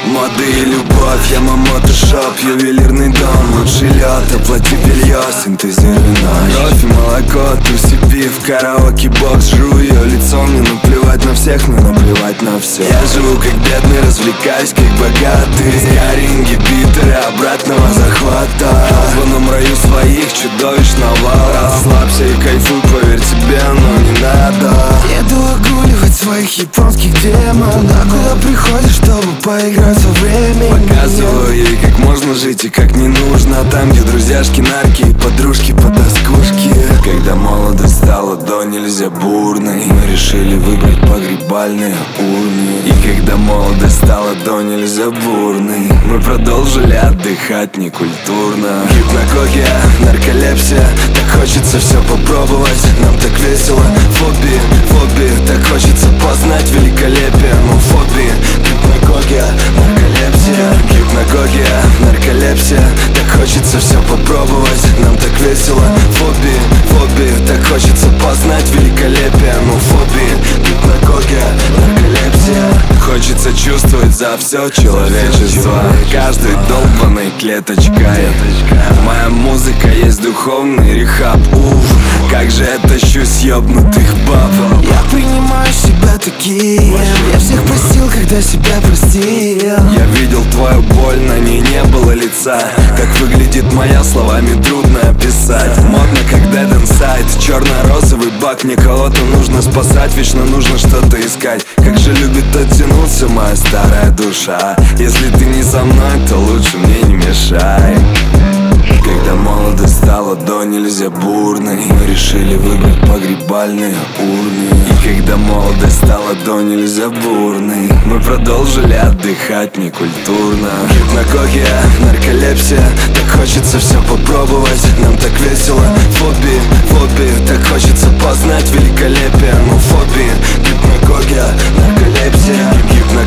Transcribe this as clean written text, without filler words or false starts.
Моды и любовь, я мотошоп, ювелирный дом. Лучший лед, оплати белье, синтезируй ночь. Кровь и молоко, туси пив, караоке бокс. Жру ее лицом, мне наплевать на всех, мне наплевать на все. Я живу как бедный, развлекаюсь как богатый. Скаринги, битеры, обратного захвата. В звонном раю своих чудовищ навал. Расслабься и кайфуй, поверь, тебе оно не надо. Еду огуливать своих японских демонов. А куда приходишь, чтобы поиграть во время? Показываю ей, как можно жить и как не нужно. Там, где друзьяшки, нарки и подружки по доскушке. Когда молодость стала до нельзя бурной, мы решили выбрать погребальные урны. И когда молодость стала до нельзя бурной, мы продолжили отдыхать некультурно. Гипнококия, нарколепсия, так хочется все попробовать. Нам так весело, фобии, так хочется познать великолепие. Но фобии, гипнококия, нарколепсия. Гипнококия, нарколепсия, так хочется все попробовать. Нам так весело, фобии, так хочется познать великолепие. Но фобии, гипнококия, нарколепсия. Хочется чувствовать за все человечество, каждой долбанной клеточкой. Моя музыка есть духовный рехаб. Как же я тащу съебнутых баб. Я принимаю себя таким. Я всех простил, когда себя простил. Я видел твою боль, на ней не было лица. Как выглядит моя, словами трудно описать. Модно как Dead Inside, черно-розовый бак. Мне кого-то нужно спасать, вечно нужно что-то искать. Как же любит оттянуться моя старая душа. Если ты не со мной, то лучше мне не мешай. Когда молодость стала до нельзя бурной, мы решили выбрать погребальные урны. И когда молодость стала до нельзя бурной, мы продолжили отдыхать некультурно. Гипнококия, нарколепсия, так хочется все попробовать. Нам так весело, фобии, так хочется познать великолепие. Но фобии, гипнококия, нарколепсия.